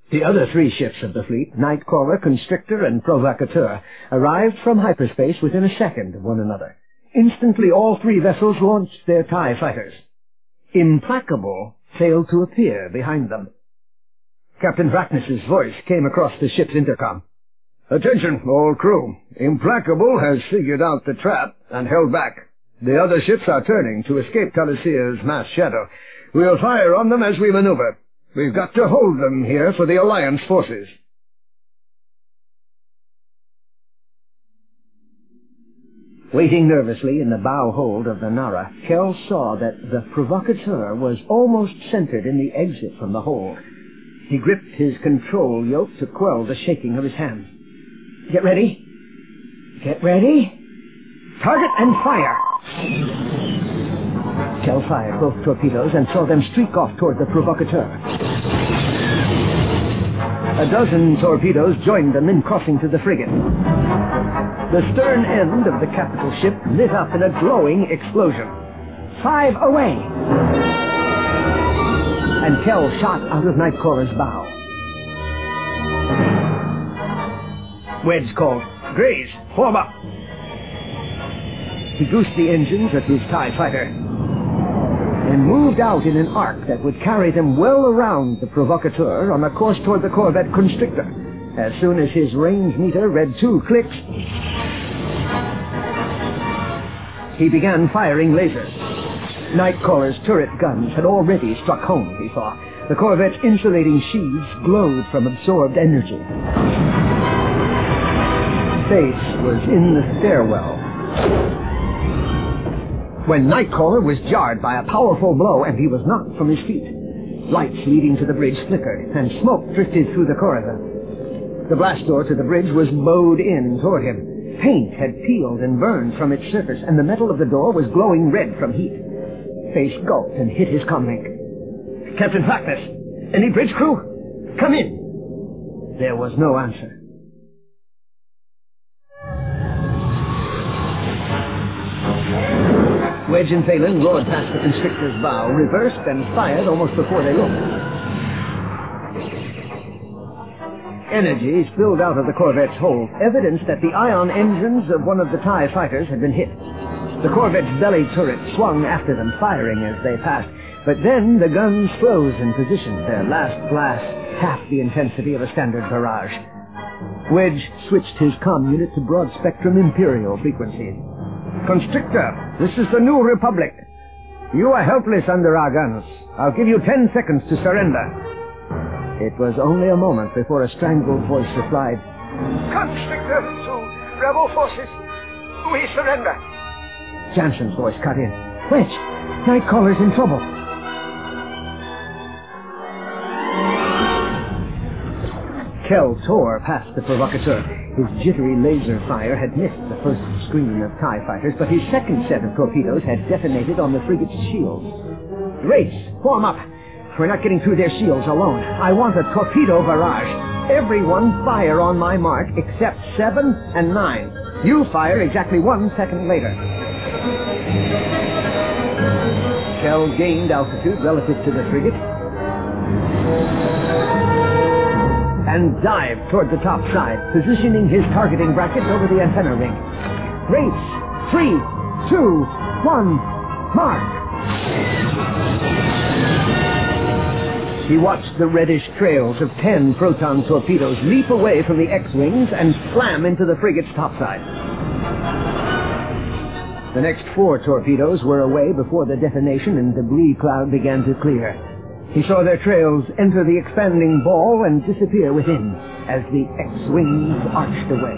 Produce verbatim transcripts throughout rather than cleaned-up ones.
The other three ships of the fleet, Nightcaller, Constrictor, and Provocateur, arrived from hyperspace within a second of one another. Instantly, all three vessels launched their TIE fighters. Implacable failed to appear behind them. Captain Brackness's voice came across the ship's intercom. "Attention, all crew. Implacable has figured out the trap and held back. The other ships are turning to escape Talisia's mass shadow. We'll fire on them as we maneuver. We've got to hold them here for the Alliance forces." Waiting nervously in the bow hold of the Nara, Kel saw that the Provocateur was almost centered in the exit from the hold. He gripped his control yoke to quell the shaking of his hands. "Get ready. Get ready. Target and fire!" Kel fired both torpedoes and saw them streak off toward the Provocateur. A dozen torpedoes joined them in crossing to the frigate. The stern end of the capital ship lit up in a glowing explosion. Five away! And Kel shot out of Nightcrawler's bow. Wedge called, "Grays, form up!" He goosed the engines of his TIE fighter and moved out in an arc that would carry them well around the Provocateur on a course toward the corvette Constrictor. As soon as his range meter read two clicks, he began firing lasers. Nightcrawler's turret guns had already struck home, he saw. The corvette's insulating sheaths glowed from absorbed energy. Space was in the stairwell when Nightcrawler was jarred by a powerful blow and he was knocked from his feet. Lights leading to the bridge flickered, and smoke drifted through the corridor. The blast door to the bridge was bowed in toward him. Paint had peeled and burned from its surface, and the metal of the door was glowing red from heat. Face gulped and hit his comlink. "Captain Brackness, any bridge crew? Come in!" There was no answer. Wedge and Phelan roared past the Constrictor's bow, reversed, and fired almost before they looked. Energy spilled out of the corvette's hold, evidence that the ion engines of one of the TIE fighters had been hit. The corvette's belly turret swung after them, firing as they passed, but then the guns froze in position, their last blast half the intensity of a standard barrage. Wedge switched his comm unit to broad-spectrum Imperial frequencies. "Constrictor, this is the New Republic. You are helpless under our guns. I'll give you ten seconds to surrender." It was only a moment before a strangled voice replied, "Constrictor to rebel forces. We surrender." Jansen's voice cut in. "Wedge, Nightcrawler's in trouble." Kel tore past the Provocateur. His jittery laser fire had missed the first screen of TIE fighters, but his second set of torpedoes had detonated on the frigate's shields. "Race, form up! We're not getting through their shields alone. I want a torpedo barrage. Everyone fire on my mark except seven and nine. You fire exactly one second later." Kel gained altitude relative to the frigate and dived toward the top side, positioning his targeting bracket over the antenna ring. "Race! Three, two, one, mark!" He watched the reddish trails of ten proton torpedoes leap away from the X-wings and slam into the frigate's topside. The next four torpedoes were away before the detonation and debris cloud began to clear. He saw their trails enter the expanding ball and disappear within as the X-wings arched away.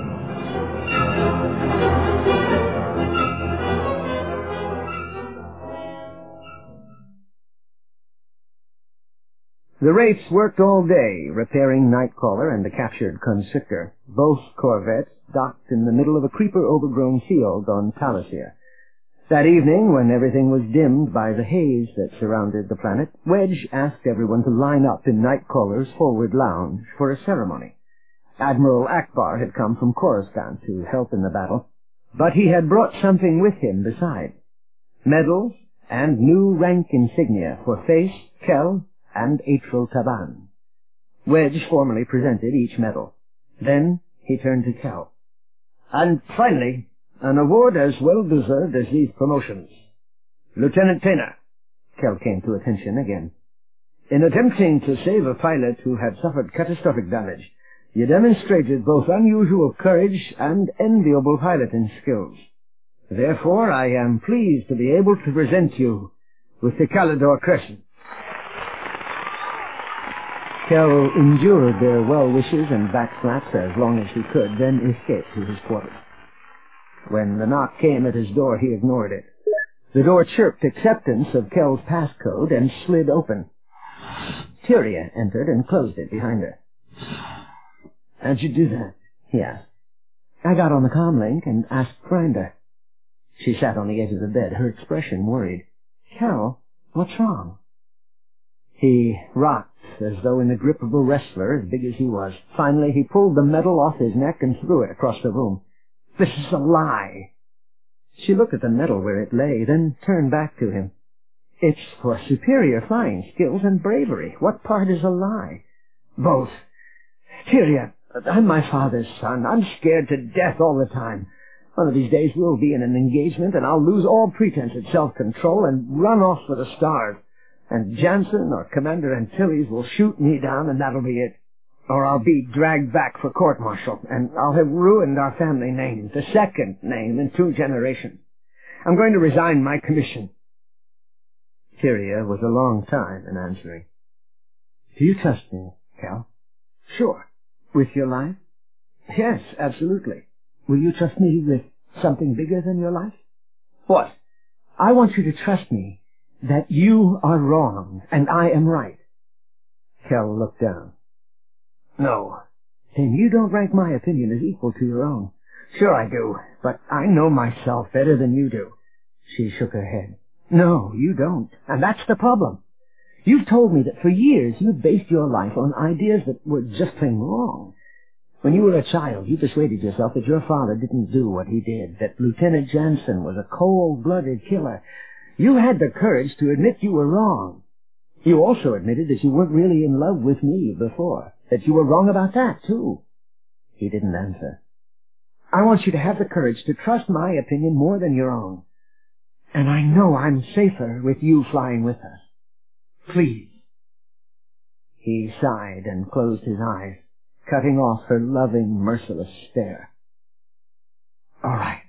The Wraiths worked all day, repairing Nightcrawler and the captured Constrictor. Both corvettes docked in the middle of a creeper-overgrown field on Talisia. That evening, when everything was dimmed by the haze that surrounded the planet, Wedge asked everyone to line up in Nightcrawler's forward lounge for a ceremony. Admiral Akbar had come from Coruscant to help in the battle, but he had brought something with him besides. Medals and new rank insignia for Face, Kel, and Atril Taban. Wedge formally presented each medal. Then he turned to Cal. And finally, an award as well-deserved as these promotions. Lieutenant Tainer. Cal came to attention again. In attempting to save a pilot who had suffered catastrophic damage, you demonstrated both unusual courage and enviable piloting skills. Therefore, I am pleased to be able to present you with the Calidor Crescent. Cal endured their well-wishes and backslaps as long as he could, then escaped to his quarters. When the knock came at his door, he ignored it. The door chirped acceptance of Cal's passcode and slid open. Tyria entered and closed it behind her. How'd you do that? He asked. I got on the comlink and asked Grinder. She sat on the edge of the bed, her expression worried. Cal, what's wrong? He rocked as though in the grip of a wrestler as big as he was. Finally, he pulled the medal off his neck and threw it across the room. This is a lie. She looked at the medal where it lay, then turned back to him. It's for superior flying skills and bravery. What part is a lie? Both. Tyria, I'm my father's son. I'm scared to death all the time. One of these days we'll be in an engagement, and I'll lose all pretense at self-control and run off for the stars. And Jansen or Commander Antilles will shoot me down, and that'll be it. Or I'll be dragged back for court-martial, and I'll have ruined our family name, the second name in two generations. I'm going to resign my commission. Tyria was a long time in answering. Do you trust me, Cal? Sure. With your life? Yes, absolutely. Will you trust me with something bigger than your life? What? I want you to trust me that you are wrong and I am right. Cal looked down. No. Then you don't rank my opinion as equal to your own. Sure I do, but I know myself better than you do. She shook her head. No, you don't, and that's the problem. You've told me that for years you've based your life on ideas that were just plain wrong. When you were a child, you persuaded yourself that your father didn't do what he did, that Lieutenant Jansen was a cold-blooded killer. You had the courage to admit you were wrong. You also admitted that you weren't really in love with me before, that you were wrong about that, too. He didn't answer. I want you to have the courage to trust my opinion more than your own. And I know I'm safer with you flying with us. Please. He sighed and closed his eyes, cutting off her loving, merciless stare. All right.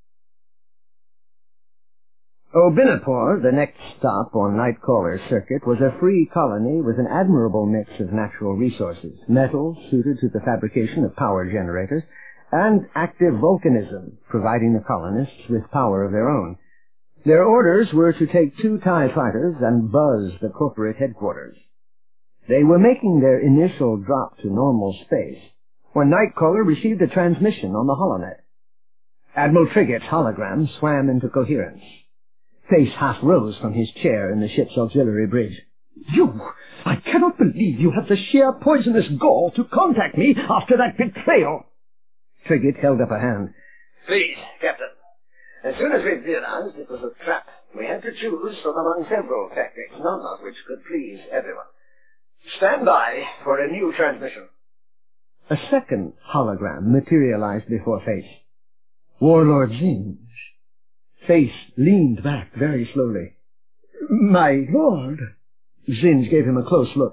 Obinapore, the next stop on Nightcrawler's circuit, was a free colony with an admirable mix of natural resources, metals suited to the fabrication of power generators, and active volcanism, providing the colonists with power of their own. Their orders were to take two TIE fighters and buzz the corporate headquarters. They were making their initial drop to normal space when Nightcrawler received a transmission on the holonet. Admiral Triggett's hologram swam into coherence. Face half rose from his chair in the ship's auxiliary bridge. You! I cannot believe you had the sheer poisonous gall to contact me after that betrayal! Triggett held up a hand. Please, Captain. As soon as we realized it was a trap, we had to choose from among several tactics, none of which could please everyone. Stand by for a new transmission. A second hologram materialized before Face. Warlord Zinj. Face leaned back very slowly. My lord. Zinj gave him a close look.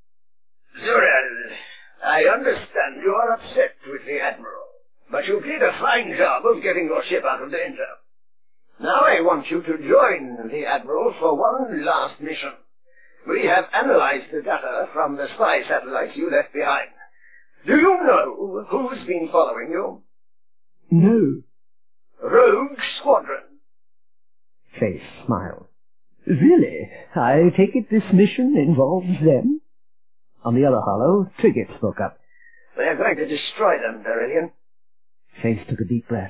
Zurel, I understand you are upset with the Admiral, but you did a fine job of getting your ship out of danger. Now I want you to join the Admiral for one last mission. We have analyzed the data from the spy satellites you left behind. Do you know who's been following you? No. Rogue Squadron. Face smiled. Really? I take it this mission involves them? On the other hollow, Triggett spoke up. They're going to destroy them, Beryllian. Face took a deep breath.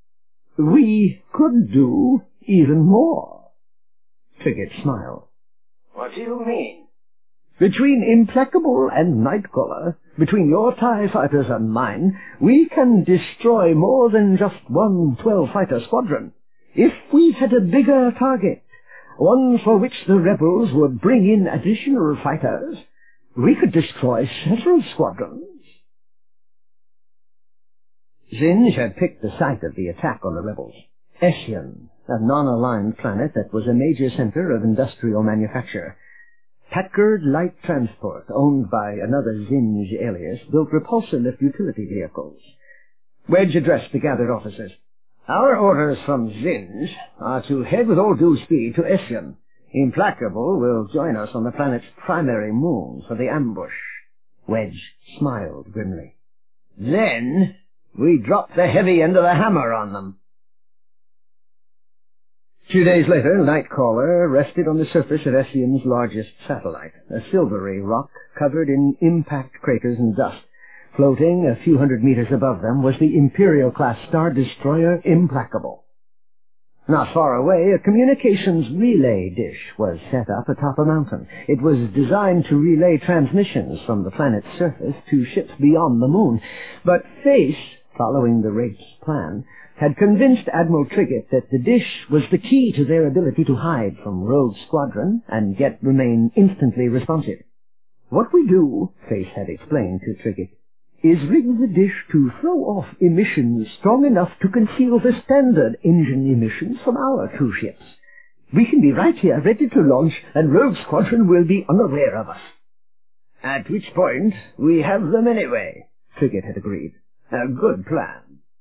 We could do even more. Triggett smiled. What do you mean? Between Implacable and Nightcrawler, between your TIE fighters and mine, we can destroy more than just one twelve-fighter squadron. If we had a bigger target, one for which the rebels would bring in additional fighters, We could destroy several squadrons. Zinj had picked the site of the attack on the rebels. Ession, a non-aligned planet that was a major center of industrial manufacture. Packard Light Transport, owned by another Zinj alias, built repulsor-lift utility vehicles. Wedge addressed the gathered officers. Our orders from Zinj are to head with all due speed to Ession. Implacable will join us on the planet's primary moon for the ambush. Wedge smiled grimly. Then we drop the heavy end of the hammer on them. A few days later, Nightcaller rested on the surface of Ession's largest satellite, a silvery rock covered in impact craters and dust. Floating a few hundred meters above them was the Imperial-class Star Destroyer Implacable. Not far away, a communications relay dish was set up atop a mountain. It was designed to relay transmissions from the planet's surface to ships beyond the moon. But Face, following the Wraith's plan, had convinced Admiral Trigget that the dish was the key to their ability to hide from Rogue Squadron and yet remain instantly responsive. What we do, Face had explained to Trigget, is rig the dish to throw off emissions strong enough to conceal the standard engine emissions from our two ships. We can be right here, ready to launch, and Rogue Squadron will be unaware of us. At which point, we have them anyway, Trigget had agreed. A good plan.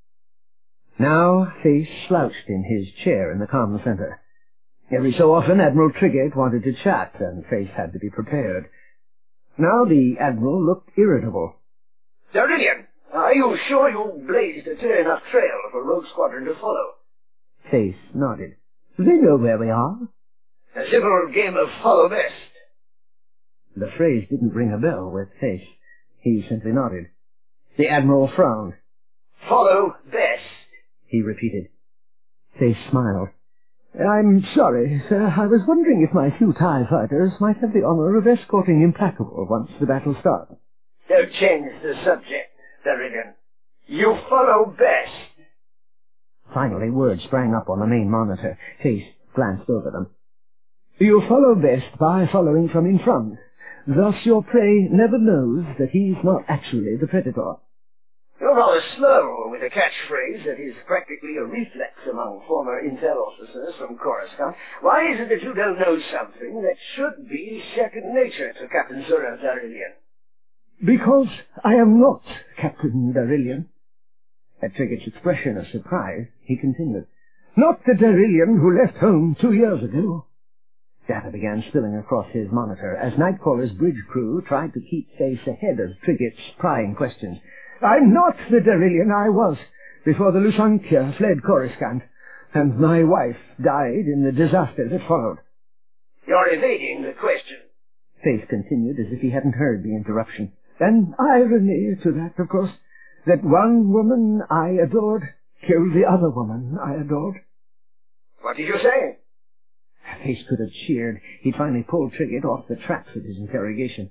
Now, Face slouched in his chair in the comm center. Every so often, Admiral Trigget wanted to chat, and Face had to be prepared. Now the Admiral looked irritable. Darillion, are you sure you blazed a clear enough trail for Rogue Squadron to follow? Face nodded. They know where we are. A simple game of follow best. The phrase didn't ring a bell with Face. He simply nodded. The Admiral frowned. Follow best, he repeated. Face smiled. I'm sorry, sir. I was wondering if my few TIE fighters might have the honor of escorting Implacable once the battle starts. Don't change the subject, Darillion. You follow best. Finally, word sprang up on the main monitor. Face glanced over them. You follow best by following from in front. Thus your prey never knows that he's not actually the predator. You're rather slow with a catchphrase that is practically a reflex among former intel officers from Coruscant. Why is it that you don't know something that should be second nature to Captain Zora Darillion? Because I am not Captain Darillion. At Trigget's expression of surprise, he continued. Not the Darillion who left home two years ago. Data began spilling across his monitor as Nightcrawler's bridge crew tried to keep Face ahead of Trigget's prying questions. I'm not the Darillion I was before the Lusankya fled Coruscant, and my wife died in the disaster that followed. You're evading the question, Face continued as if he hadn't heard the interruption. An irony to that, of course, that one woman I adored killed the other woman I adored. What did you say? Face could have cheered. He finally pulled Trigget off the tracks of his interrogation.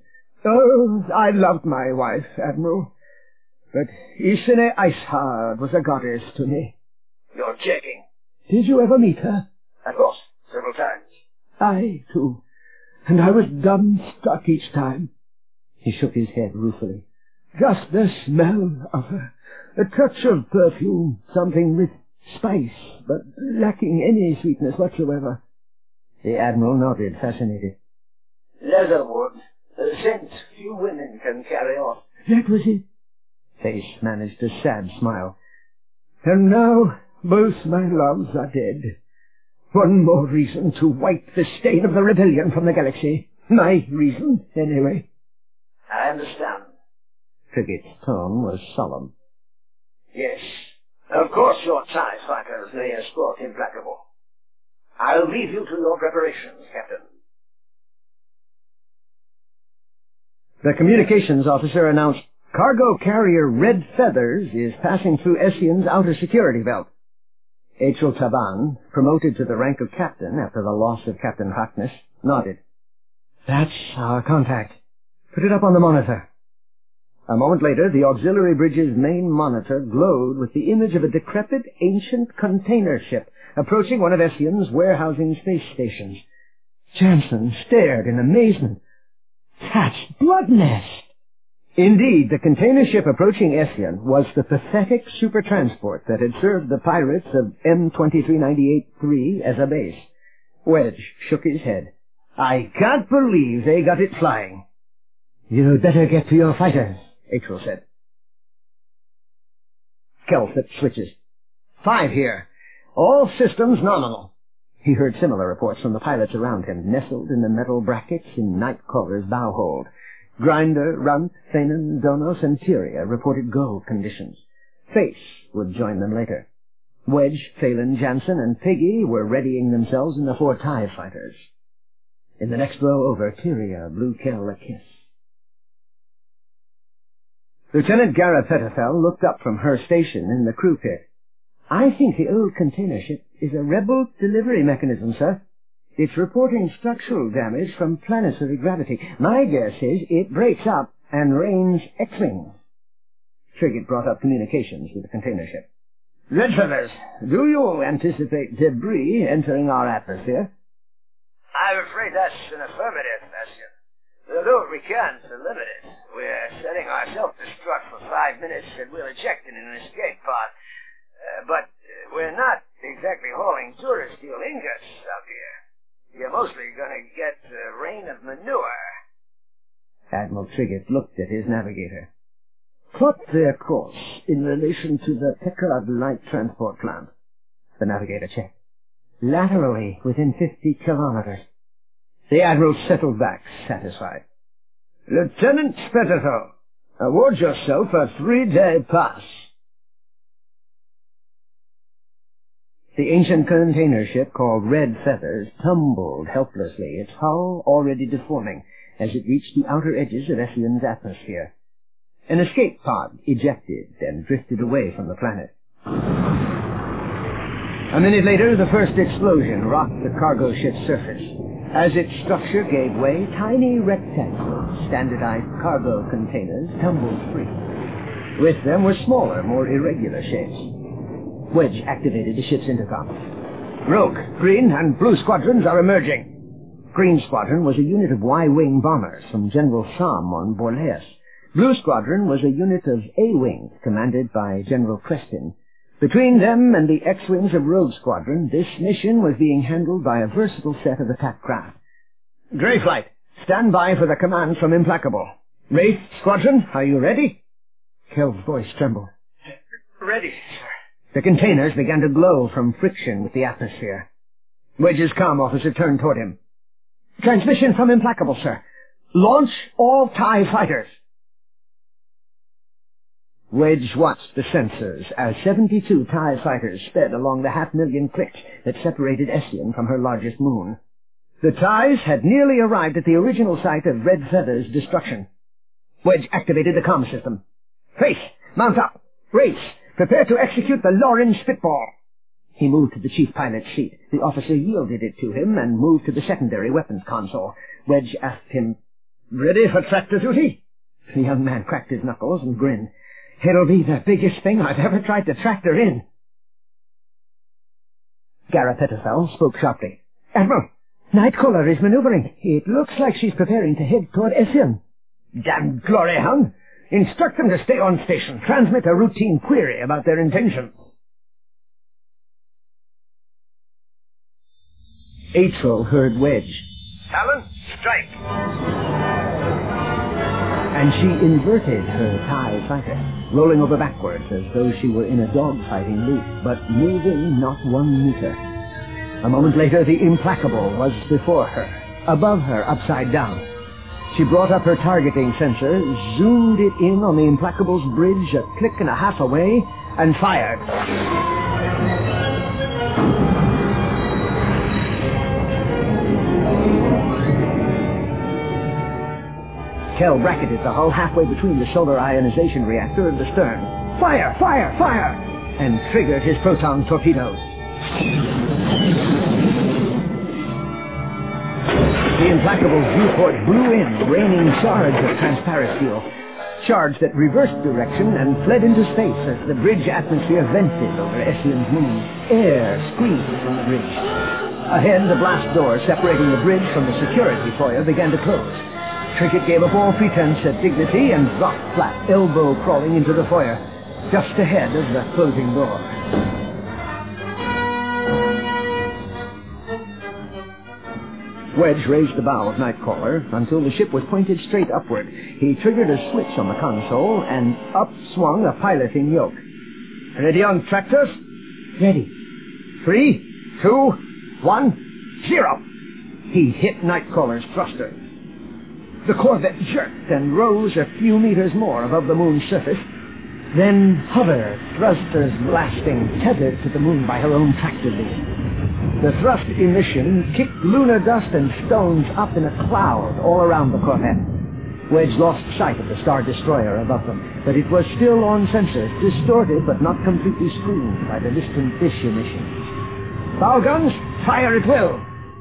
Oh, I loved my wife, Admiral. But Ishine Icehard was a goddess to me. You're checking. Did you ever meet her? Of course, several times. I, too. And I was dumbstruck each time. He shook his head ruefully. Just the smell of her. A touch of perfume, something with spice, but lacking any sweetness whatsoever. The Admiral nodded, fascinated. Leatherwood, a scent few women can carry off. That was it. Face managed a sad smile. And now both my loves are dead. One more reason to wipe the stain of the rebellion from the galaxy. My reason, anyway. I understand. Trigget's tone was solemn. Yes, of course your TIE fighters may escort Implacable. I'll leave you to your preparations, Captain. The communications officer announced, Cargo carrier Red Feathers is passing through Ession's outer security belt. Achel Taban, promoted to the rank of captain after the loss of Captain Harkness, nodded. That's our contact. Put it up on the monitor. A moment later, the auxiliary bridge's main monitor glowed with the image of a decrepit, ancient container ship approaching one of Ession's warehousing space stations. Jansen stared in amazement. Thatched blood nest! Indeed, the container ship approaching Essian was the pathetic supertransport that had served the pirates of M twenty-three ninety-eight three as a base. Wedge shook his head. I can't believe they got it flying. You'd better get to your fighters, April said. Kel flipped switches. Five here. All systems nominal. He heard similar reports from the pilots around him, nestled in the metal brackets in Nightcrawler's bow hold. Grinder, Runt, Thanon, Donos, and Tyria reported go conditions. Face would join them later. Wedge, Phelan, Jansen, and Piggy were readying themselves in the four TIE fighters. In the next row over, Tyria blew Kel a kiss. Lieutenant Gara Petterfell looked up from her station in the crew pit. I think the old container ship is a rebel delivery mechanism, sir. It's reporting structural damage from planetary gravity. My guess is it breaks up and rains X-wings. Frigate brought up communications with the container ship. Red Feathers, do you anticipate debris entering our atmosphere? I'm afraid that's an affirmative, Bastion. We'll do what we can to limit it. We're setting our self-destruct for five minutes and we'll eject in an escape pod. Uh, but uh, we're not exactly hauling tourist steel ingots out here. You're mostly going to get a rain of manure. Admiral Trigget looked at his navigator. Plot their course in relation to the Pickard Light Transport Plant. The navigator checked. Laterally, within fifty kilometers. The Admiral settled back, satisfied. Lieutenant Spetterthal, award yourself a three-day pass. The ancient container ship called Red Feathers tumbled helplessly, its hull already deforming, as it reached the outer edges of Essian's atmosphere. An escape pod ejected and drifted away from the planet. A minute later, the first explosion rocked the cargo ship's surface. As its structure gave way, tiny rectangular, standardized cargo containers tumbled free. With them were smaller, more irregular shapes. Wedge activated the ship's intercom. Rogue, Green, and Blue squadrons are emerging. Green Squadron was a unit of Y-wing bombers from General Sam on Borleas. Blue Squadron was a unit of A-wing commanded by General Creston. Between them and the X-wings of Rogue Squadron, this mission was being handled by a versatile set of attack craft. Greyflight, stand by for the command from Implacable. Wraith Squadron, are you ready? Kel's voice trembled. Ready, sir. The containers began to glow from friction with the atmosphere. Wedge's comm officer turned toward him. Transmission from Implacable, sir. Launch all TIE fighters. Wedge watched the sensors as seventy-two TIE fighters sped along the half-million clicks that separated Essian from her largest moon. The TIEs had nearly arrived at the original site of Red Feather's destruction. Wedge activated the comm system. Face, mount up. Race, prepare to execute the Lauren Spitball. He moved to the chief pilot's seat. The officer yielded it to him and moved to the secondary weapons console. Wedge asked him, Ready for tractor duty? The young man cracked his knuckles and grinned. It'll be the biggest thing I've ever tried to tractor in. Gara Petterfell spoke sharply. Admiral, Nightcrawler is maneuvering. It looks like she's preparing to head toward Essian. Damn glory hung! Instruct them to stay on station. Transmit a routine query about their intentions. April heard Wedge. Talon, strike! And she inverted her TIE fighter, rolling over backwards as though she were in a dogfighting loop, but moving not one meter. A moment later, the Implacable was before her, above her, upside down. She brought up her targeting sensor, zoomed it in on the Implacable's bridge a click and a half away, and fired. Kel bracketed the hull halfway between the solar ionization reactor and the stern. Fire! Fire! Fire! And triggered his proton torpedoes. The Implacable's viewport blew in, raining shards of transparent steel. Shards that reversed direction and fled into space as the bridge atmosphere vented over Essian's moon. Air squeezed from the bridge. Ahead, the blast door separating the bridge from the security foyer began to close. Trickett gave up all pretense at dignity and dropped flat, elbow crawling into the foyer, just ahead of the closing door. Wedge raised the bow of Nightcaller until the ship was pointed straight upward. He triggered a switch on the console and up swung a piloting yoke. Ready on tractors? Ready. Three, two, one, zero. He hit Nightcaller's thruster. The Corvette jerked and rose a few meters more above the moon's surface, then hovered, thrusters blasting, tethered to the moon by her own tractor beam. The thrust emission kicked lunar dust and stones up in a cloud all around the Corvette. Wedge lost sight of the Star Destroyer above them, but it was still on sensors, distorted but not completely screened by the distant fish emissions. Bow guns, fire at will!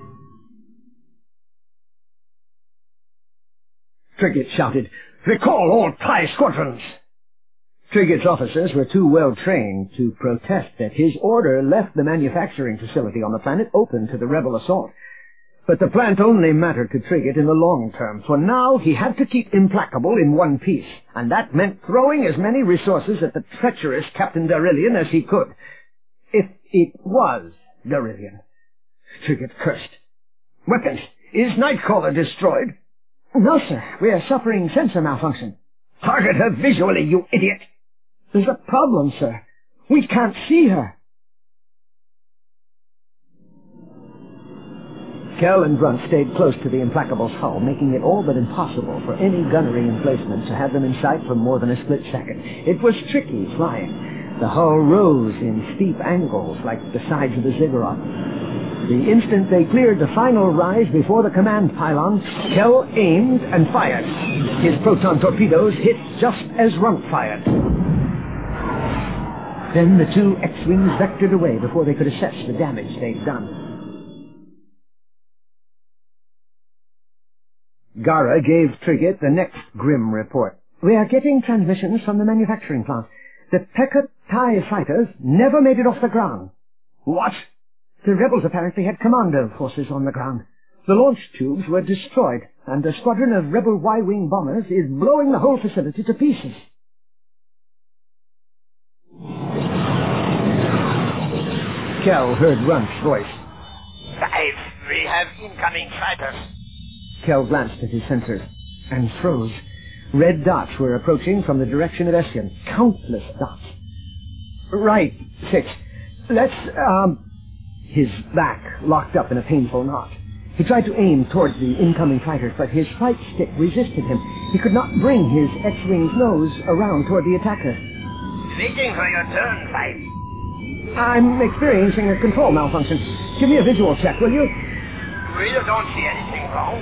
Trickett shouted, "Recall all TIE squadrons!" Triggett's officers were too well trained to protest that his order left the manufacturing facility on the planet open to the rebel assault. But the plant only mattered to Trickett in the long term, for now he had to keep Implacable in one piece, and that meant throwing as many resources at the treacherous Captain Darillion as he could. If it was Darillion. Trickett cursed. "Weapons! Is Nightcaller destroyed?" "No, sir. We are suffering sensor malfunction." "Target her visually, you idiot!" "There's a problem, sir. We can't see her." Kell and Brunt stayed close to the Implacable's hull, making it all but impossible for any gunnery emplacement to have them in sight for more than a split second. It was tricky flying. The hull rose in steep angles like the sides of a ziggurat. The instant they cleared the final rise before the command pylon, Kell aimed and fired. His proton torpedoes hit just as Runt fired. Then the two X-Wings vectored away before they could assess the damage they'd done. Gara gave Trickett the next grim report. "We are getting transmissions from the manufacturing plant. The Pequot TIE fighters never made it off the ground." "What?" "The rebels apparently had commando forces on the ground. The launch tubes were destroyed, and a squadron of rebel Y-wing bombers is blowing the whole facility to pieces." Kell heard Runt's voice. "Five, we have incoming fighters." Kell glanced at his sensors and froze. Red dots were approaching from the direction of Essian. Countless dots. "Right, Six. Let's, um... His back locked up in a painful knot. He tried to aim towards the incoming fighters, but his flight stick resisted him. He could not bring his X-Wing's nose around toward the attacker. "Waiting for your turn, Five." "I'm experiencing a control malfunction. Give me a visual check, will you?" "We don't see anything wrong."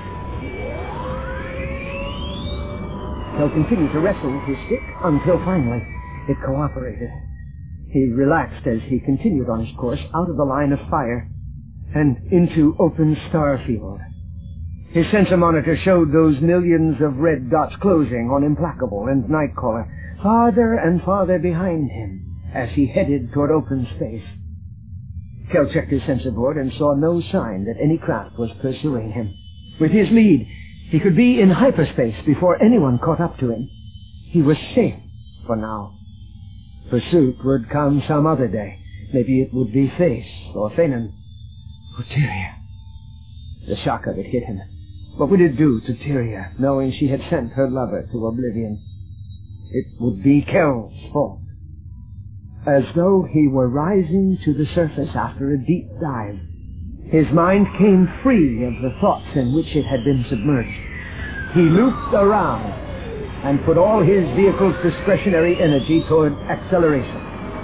He'll continue to wrestle with his stick until finally it cooperated. He relaxed as he continued on his course out of the line of fire and into open star field. His sensor monitor showed those millions of red dots closing on Implacable and Nightcaller, farther and farther behind him as he headed toward open space. Kell checked his sensor board and saw no sign that any craft was pursuing him. With his lead, he could be in hyperspace before anyone caught up to him. He was safe for now. Pursuit would come some other day. Maybe it would be Face or Fanon or Tyria. The shock of it hit him. What would it do to Tyria, knowing she had sent her lover to oblivion? It would be Kell's fault. As though he were rising to the surface after a deep dive, his mind came free of the thoughts in which it had been submerged. He looped around and put all his vehicle's discretionary energy toward acceleration.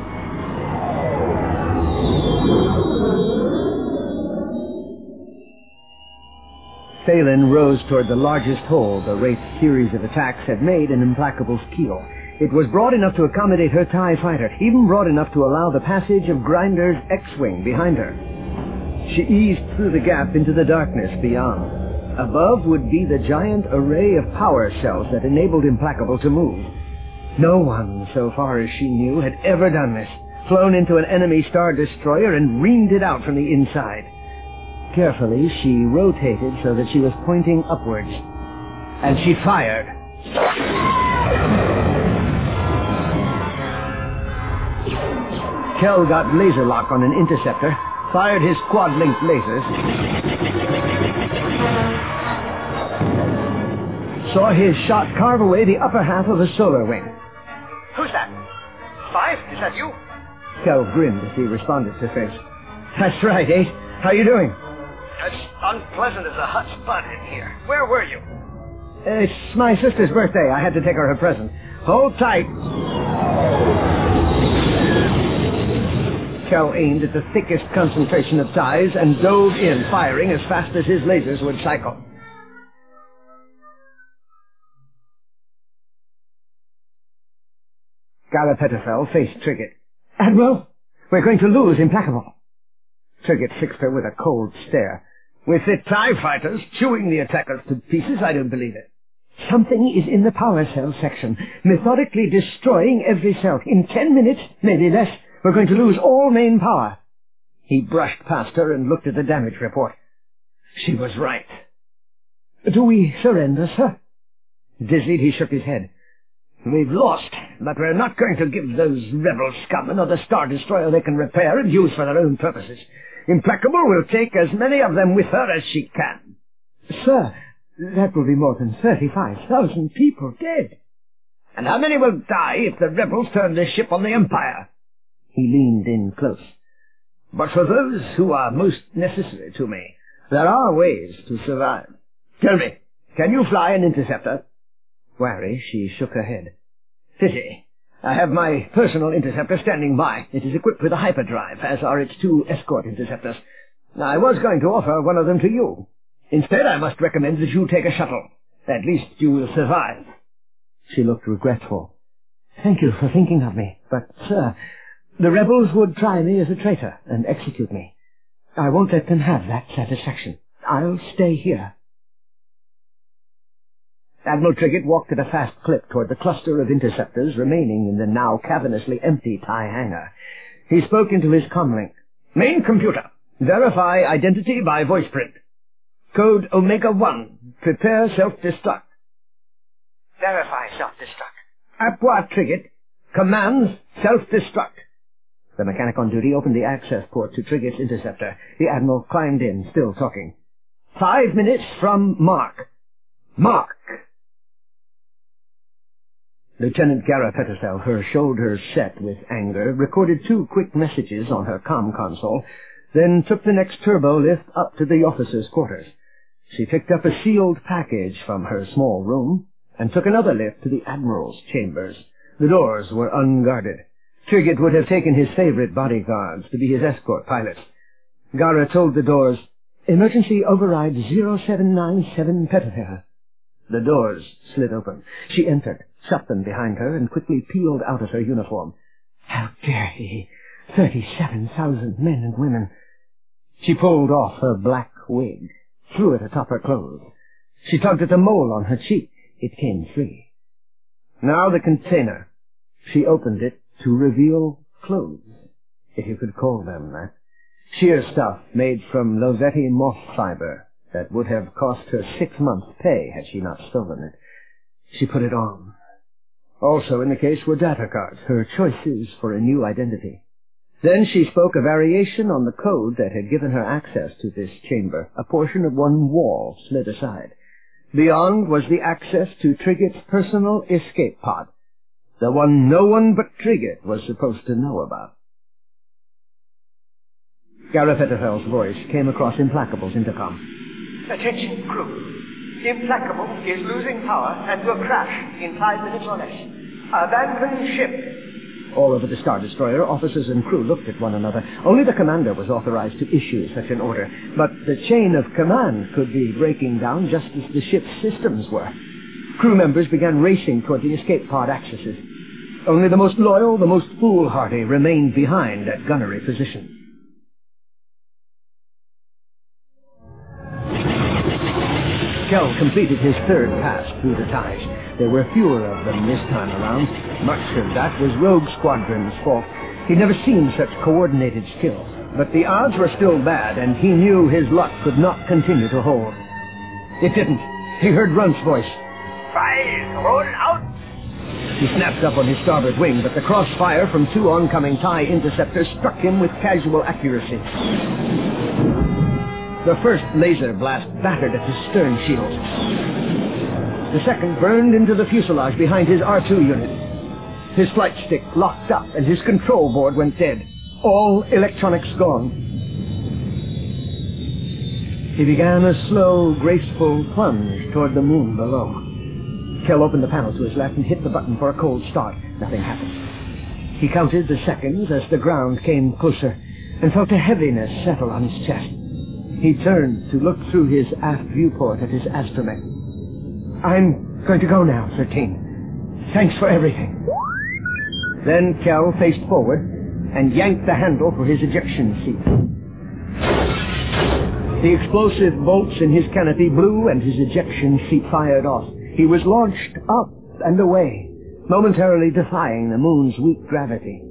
Phelan rose toward the largest hole the Wraith's series of attacks had made in Implacable's keel. It was broad enough to accommodate her TIE fighter, even broad enough to allow the passage of Grinder's X-Wing behind her. She eased through the gap into the darkness beyond. Above would be the giant array of power cells that enabled Implacable to move. No one, so far as she knew, had ever done this, flown into an enemy Star Destroyer and reamed it out from the inside. Carefully, she rotated so that she was pointing upwards. and she fired. Kell got laser lock on an interceptor, fired his quad-linked lasers, saw his shot carve away the upper half of a solar wing. Who's that? Five? Is that you? Kell grinned as he responded to Fish. That's right, Eight. How you doing? It's unpleasant as a hot spot in here. Where were you? It's my sister's birthday. I had to take her a present. Hold tight. Kell aimed at the thickest concentration of ties and dove in, firing as fast as his lasers would cycle. Garapetafel faced Trigget. Admiral, we're going to lose Implacable. Trigget fixed her with a cold stare. With the TIE fighters chewing the attackers to pieces, I don't believe it. Something is in the power cell section, methodically destroying every cell. In ten minutes, maybe less, we're going to lose all main power. He brushed past her and looked at the damage report. She was right. Do we surrender, sir? Dizzied, he shook his head. We've lost, but we're not going to give those rebel scum another Star Destroyer they can repair and use for their own purposes. Implacable will take as many of them with her as she can. Sir, that will be more than thirty-five thousand people dead. And how many will die if the rebels turn this ship on the Empire? He leaned in close. But for those who are most necessary to me, there are ways to survive. Tell me, can you fly an interceptor? Wary, she shook her head. Pity. I have my personal interceptor standing by. It is equipped with a hyperdrive, as are its two escort interceptors. I was going to offer one of them to you. Instead, I must recommend that you take a shuttle. At least you will survive. She looked regretful. Thank you for thinking of me, but, sir, the rebels would try me as a traitor and execute me. I won't let them have that satisfaction. I'll stay here. Admiral Trigget walked at a fast clip toward the cluster of interceptors remaining in the now cavernously empty TIE hangar. He spoke into his comlink. Main computer, verify identity by voice print. Code Omega one, prepare self-destruct. Verify self-destruct. Apua Trigget, commands self-destruct. The mechanic on duty opened the access port to Trigget's interceptor. The Admiral climbed in, still talking. Five minutes from Mark. Mark! Lieutenant Garapetacel, her shoulders set with anger, recorded two quick messages on her comm console, then took the next turbo lift up to the officers' quarters. She picked up a sealed package from her small room and took another lift to the Admiral's chambers. The doors were unguarded. Trigget would have taken his favorite bodyguards to be his escort pilots. Gara told the doors, "Emergency override zero seven nine seven Petafel." The doors slid open. She entered, shut them behind her, and quickly peeled out of her uniform. How dare he! Thirty-seven thousand men and women. She pulled off her black wig, threw it atop her clothes. She tugged at the mole on her cheek. It came free. Now the container. She opened it to reveal clothes, if you could call them that. Sheer stuff made from Losetti moth fiber that would have cost her six months' pay had she not stolen it. She put it on. Also in the case were data cards, her choices for a new identity. Then she spoke a variation on the code that had given her access to this chamber. A portion of one wall slid aside. Beyond was the access to Trigget's personal escape pod, the one no one but Trigget was supposed to know about. Garapetafel's voice came across Implacable's intercom. Attention, crew. Implacable is losing power and will crash in five minutes or less. Abandon ship. All over the Star Destroyer, officers and crew looked at one another. Only the commander was authorized to issue such an order, but the chain of command could be breaking down just as the ship's systems were. Crew members began racing toward the escape pod accesses. Only the most loyal, the most foolhardy remained behind at gunnery position. Kell completed his third pass through the ties. There were fewer of them this time around. Much of that was Rogue Squadron's fault. He'd never seen such coordinated skill. But the odds were still bad, and he knew his luck could not continue to hold. It didn't. He heard Runt's voice. roll out! He snapped up on his starboard wing, but the crossfire from two oncoming TIE interceptors struck him with casual accuracy. The first laser blast battered at his stern shields. The second burned into the fuselage behind his R two unit. His flight stick locked up and his control board went dead. All electronics gone. He began a slow, graceful plunge toward the moon below. Kel opened the panel to his left and hit the button for a cold start. Nothing happened. He counted the seconds as the ground came closer and felt a heaviness settle on his chest. He turned to look through his aft viewport at his astromech. I'm going to go now, thirteen. Thanks for everything. Then Kel faced forward and yanked the handle for his ejection seat. The explosive bolts in his canopy blew and his ejection seat fired off. He was launched up and away, momentarily defying the moon's weak gravity.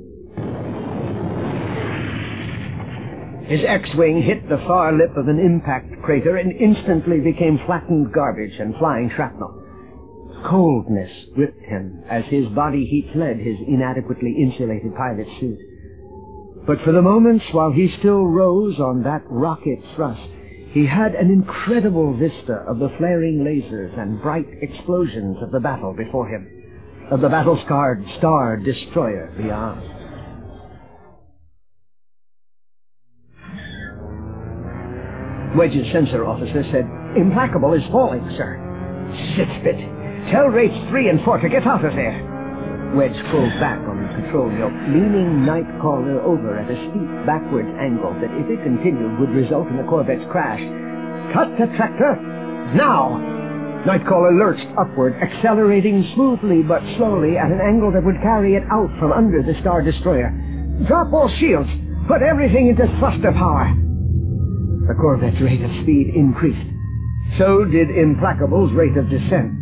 His X-wing hit the far lip of an impact crater and instantly became flattened garbage and flying shrapnel. Coldness gripped him as his body heat fled his inadequately insulated pilot suit. But for the moments while he still rose on that rocket thrust, he had an incredible vista of the flaring lasers and bright explosions of the battle before him, of the battle-scarred Star Destroyer beyond. Wedge's sensor officer said, "Implacable is falling, sir." "Shitspit! Tell rates three and four to get out of there." Wedge pulled back on the control yoke, leaning Nightcaller over at a steep backward angle that, if it continued, would result in the Corvette's crash. "Cut the tractor! Now!" Nightcaller lurched upward, accelerating smoothly but slowly at an angle that would carry it out from under the Star Destroyer. "Drop all shields! Put everything into thruster power!" The Corvette's rate of speed increased. So did Implacable's rate of descent.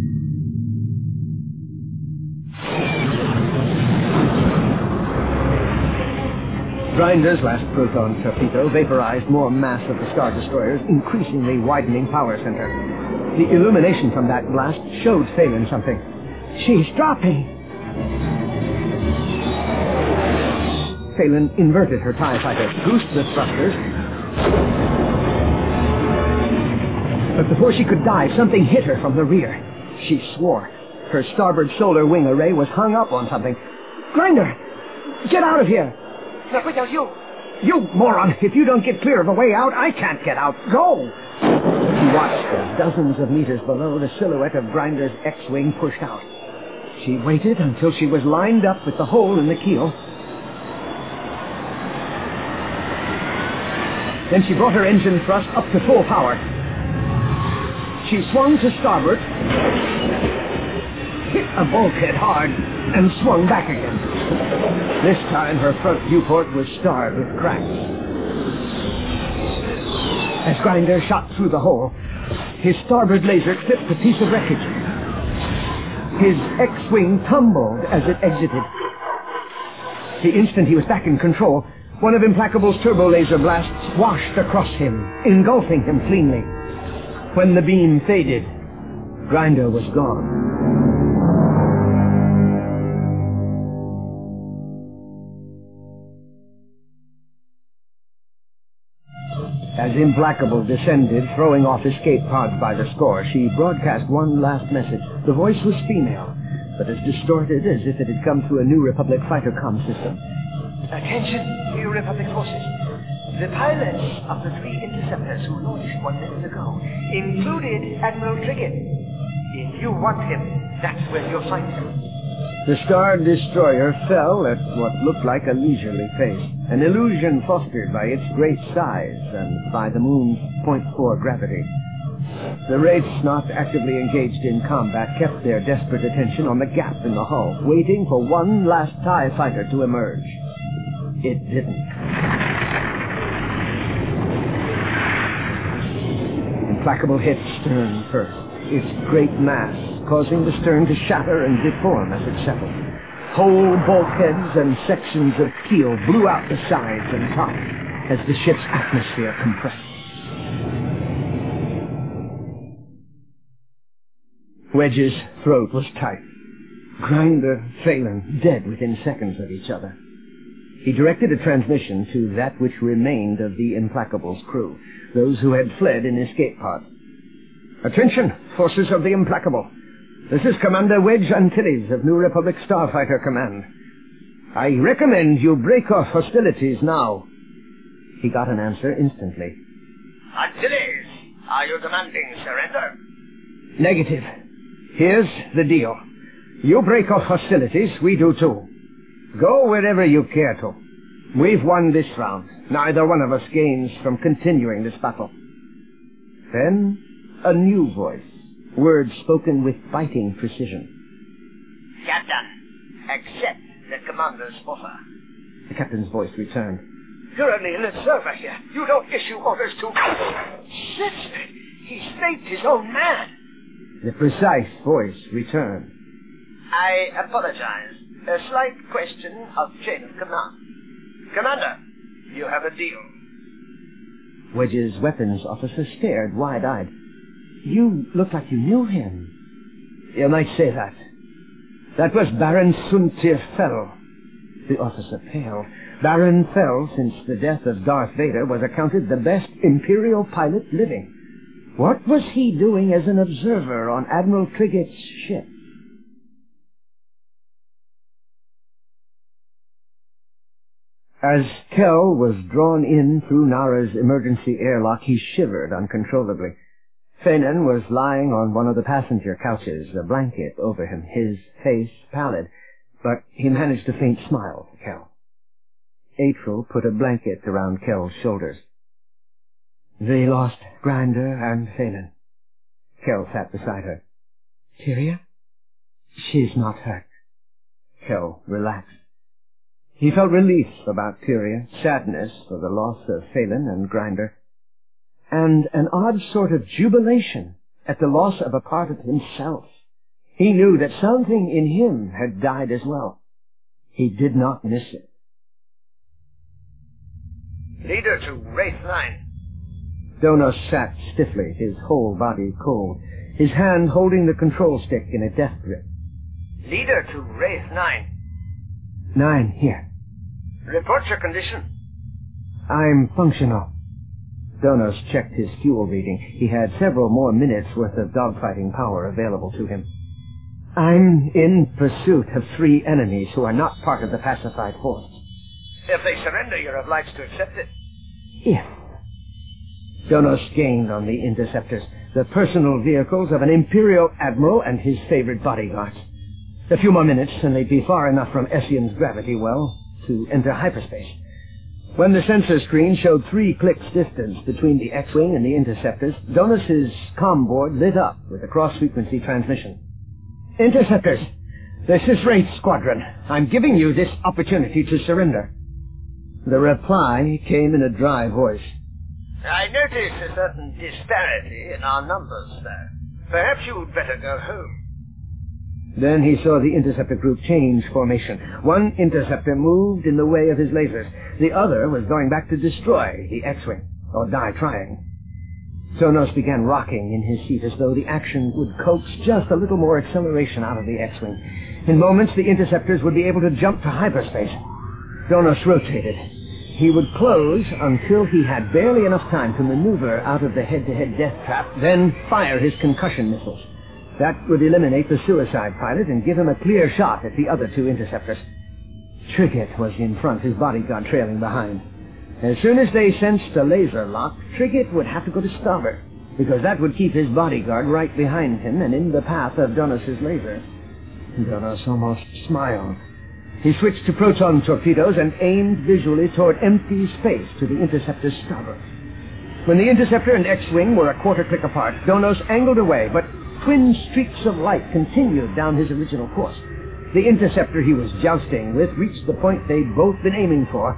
Grinder's last proton torpedo vaporized more mass of the Star Destroyer's increasingly widening power center. The illumination from that blast showed Phelan something. "She's dropping!" Phelan inverted her TIE fighter, goosed the thrusters. But before she could dive, something hit her from the rear. She swore. Her starboard solar wing array was hung up on something. "Grinder! Get out of here!" Not without you. "You moron! If you don't get clear of a way out, I can't get out. Go!" She watched as dozens of meters below the silhouette of Grinder's X-wing pushed out. She waited until she was lined up with the hole in the keel. Then she brought her engine thrust up to full power. She swung to starboard, hit a bulkhead hard, and swung back again. This time her front viewport was starred with cracks. As Grinder shot through the hole, his starboard laser clipped a piece of wreckage. His X-wing tumbled as it exited. The instant he was back in control, one of Implacable's turbo laser blasts washed across him, engulfing him cleanly. When the beam faded, Grinder was gone. As Implacable descended, throwing off escape pods by the score, she broadcast one last message. The voice was female, but as distorted as if it had come through a New Republic fighter comm system. "Attention, New Republic forces. The pilots of the three interceptors who launched one minute ago included Admiral Triggett. If you want him, that's where you'll find him." The Star Destroyer fell at what looked like a leisurely pace, an illusion fostered by its great size and by the moon's point four gravity. The wraiths not actively engaged in combat kept their desperate attention on the gap in the hull, waiting for one last TIE fighter to emerge. It didn't. Implacable hit stern first, its great mass causing the stern to shatter and deform as it settled. Whole bulkheads and sections of keel blew out the sides and top as the ship's atmosphere compressed. Wedge's throat was tight. Grinder, Phelan, dead within seconds of each other. He directed a transmission to that which remained of the Implacable's crew, those who had fled in escape pod. Attention, forces of the Implacable. This is Commander Wedge Antilles of New Republic Starfighter Command. I recommend you break off hostilities now. He got an answer instantly. Antilles, are you demanding surrender? Negative. Here's the deal. You break off hostilities, we do too. Go wherever you care to. We've won this round. Neither one of us gains from continuing this battle. Then, a new voice. Words spoken with biting precision. Captain, accept the commander's offer. The captain's voice returned. You're only an observer here. You don't issue orders to... Shit! He staked his own man. The precise voice returned. I apologize. A slight question of chain of command. Commander, you have a deal. Wedge's weapons officer stared wide-eyed. You look like you knew him. You might say that. That was Baron Suntir Fell. The officer paled. Baron Fell, since the death of Darth Vader, was accounted the best Imperial pilot living. What was he doing as an observer on Admiral Triggett's ship? As Kel was drawn in through Nara's emergency airlock, he shivered uncontrollably. Phelan was lying on one of the passenger couches, a blanket over him, his face pallid, but he managed a faint smile to Kel. April put a blanket around Kel's shoulders. They lost Grinder and Phelan. Kel sat beside her. Tyria? She's not hurt. Kel relaxed. He felt relief about Tyria, sadness for the loss of Phelan and Grinder, and an odd sort of jubilation at the loss of a part of himself. He knew that something in him had died as well. He did not miss it. Leader to Wraith nine. Donos sat stiffly, his whole body cold, his hand holding the control stick in a death grip. Leader to Wraith nine. Nine, here. Report your condition. I'm functional. Donos checked his fuel reading. He had several more minutes worth of dogfighting power available to him. I'm in pursuit of three enemies who are not part of the pacified force. If they surrender, you're obliged to accept it. If. Donos gained on the interceptors, the personal vehicles of an Imperial Admiral and his favorite bodyguards. A few more minutes, and they'd be far enough from Ession's gravity well to enter hyperspace. When the sensor screen showed three clicks distance between the X-Wing and the interceptors, Donos's comm board lit up with a cross-frequency transmission. Interceptors, this is Wraith Squadron. I'm giving you this opportunity to surrender. The reply came in a dry voice. I notice a certain disparity in our numbers, sir. Perhaps you'd better go home. Then he saw the interceptor group change formation. One interceptor moved in the way of his lasers. The other was going back to destroy the X-Wing, or die trying. Donos began rocking in his seat as though the action would coax just a little more acceleration out of the X-Wing. In moments, the interceptors would be able to jump to hyperspace. Donos rotated. He would close until he had barely enough time to maneuver out of the head-to-head death trap, then fire his concussion missiles. That would eliminate the suicide pilot and give him a clear shot at the other two interceptors. Triggett was in front, his bodyguard trailing behind. As soon as they sensed a laser lock, Triggett would have to go to starboard, because that would keep his bodyguard right behind him and in the path of Donos's laser. Donos almost smiled. He switched to proton torpedoes and aimed visually toward empty space to the interceptor's starboard. When the interceptor and X-Wing were a quarter click apart, Donos angled away, but twin streaks of light continued down his original course. The interceptor he was jousting with reached the point they'd both been aiming for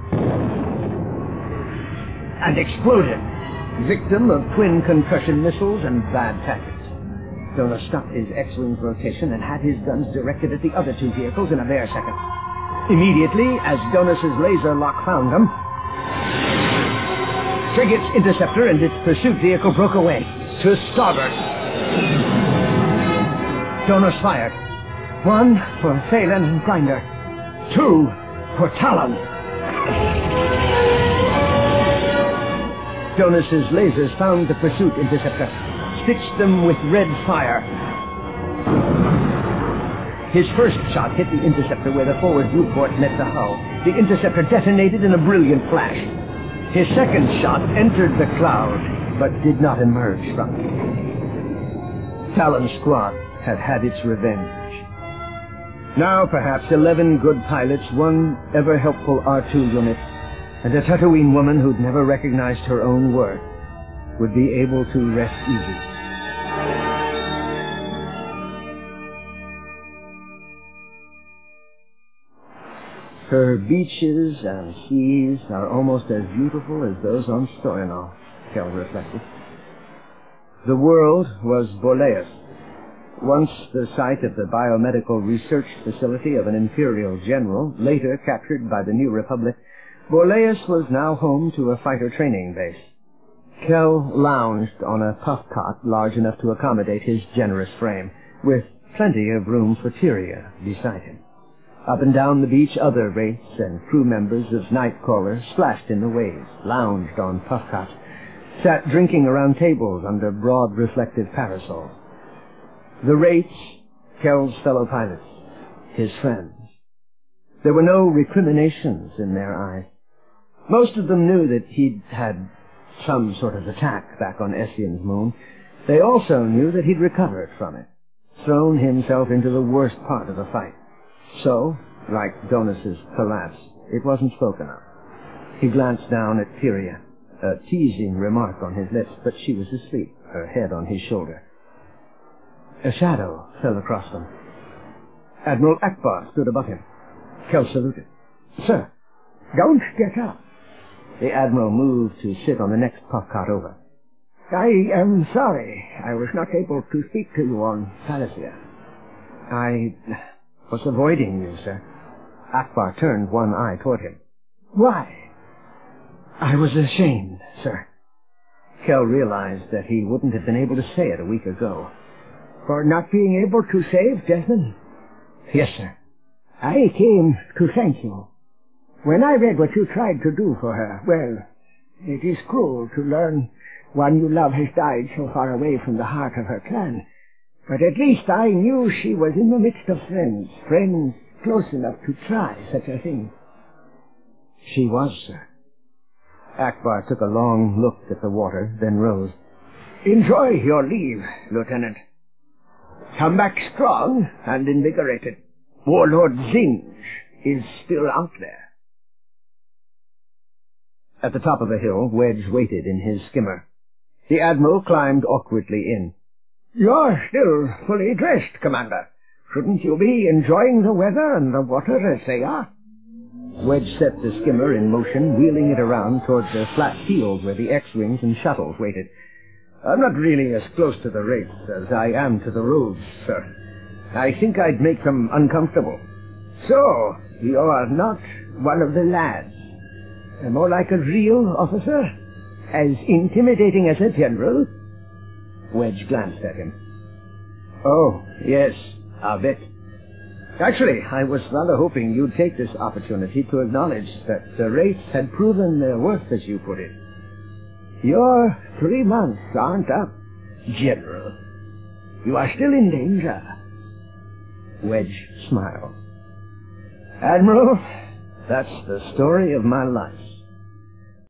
and exploded, victim of twin concussion missiles and bad tactics. Donos stopped his X-Wing's rotation and had his guns directed at the other two vehicles in a bare second. Immediately, as Donos's laser lock found them, Triggett's interceptor and its pursuit vehicle broke away to starboard. Jonas fired. One for Phelan Grinder. Two for Talon. Jonas's lasers found the pursuit interceptor, stitched them with red fire. His first shot hit the interceptor where the forward viewport met the hull. The interceptor detonated in a brilliant flash. His second shot entered the cloud, but did not emerge from it. Talon's squad had had its revenge. Now, perhaps, eleven good pilots, one ever-helpful R two unit, and a Tatooine woman who'd never recognized her own worth would be able to rest easy. Her beaches and seas are almost as beautiful as those on Stoyanov, Kel reflected. The world was Boleas, once the site of the biomedical research facility of an imperial general, later captured by the New Republic. Boleas was now home to a fighter training base. Kel lounged on a puff cot large enough to accommodate his generous frame, with plenty of room for Tyria beside him. Up and down the beach, other wraiths and crew members of Nightcrawler splashed in the waves, lounged on puff cots, sat drinking around tables under broad reflective parasols. The wraiths, Kel's fellow pilots, his friends. There were no recriminations in their eyes. Most of them knew that he'd had some sort of attack back on Essyen's moon. They also knew that he'd recovered from it, thrown himself into the worst part of the fight. So, like Jonas's collapse, it wasn't spoken of. He glanced down at Tyria, a teasing remark on his lips, but she was asleep, her head on his shoulder. A shadow fell across them. Admiral Akbar stood above him. Kel saluted. "Sir." "Don't get up." The Admiral moved to sit on the next puff cot over. "I am sorry I was not able to speak to you on Thalasia." I was avoiding you, sir." Akbar turned one eye toward him. "Why?" "I was ashamed, sir." Kel realized that he wouldn't have been able to say it a week ago. "For not being able to save Desmond?" "Yes, sir." "I came to thank you. When I read what you tried to do for her, well, it is cruel to learn one you love has died so far away from the heart of her clan. But at least I knew she was in the midst of friends, friends close enough to try such a thing." "She was, sir." Akbar took a long look at the water, then rose. "Enjoy your leave, Lieutenant. Come back strong and invigorated. Warlord Zinj is still out there." At the top of a hill, Wedge waited in his skimmer. The Admiral climbed awkwardly in. "You're still fully dressed, Commander. Shouldn't you be enjoying the weather and the water as they are?" Wedge set the skimmer in motion, wheeling it around towards the flat field where the X-Wings and shuttles waited. "I'm not really as close to the wraiths as I am to the roads, sir. I think I'd make them uncomfortable." "So, you're not one of the lads. More like a real officer? As intimidating as a general?" Wedge glanced at him. "Oh, yes, a bit. Actually, I was rather hoping you'd take this opportunity to acknowledge that the wraiths had proven their worth, as you put it." "Your three months aren't up, General. You are still in danger." Wedge smiled. "Admiral, that's the story of my life.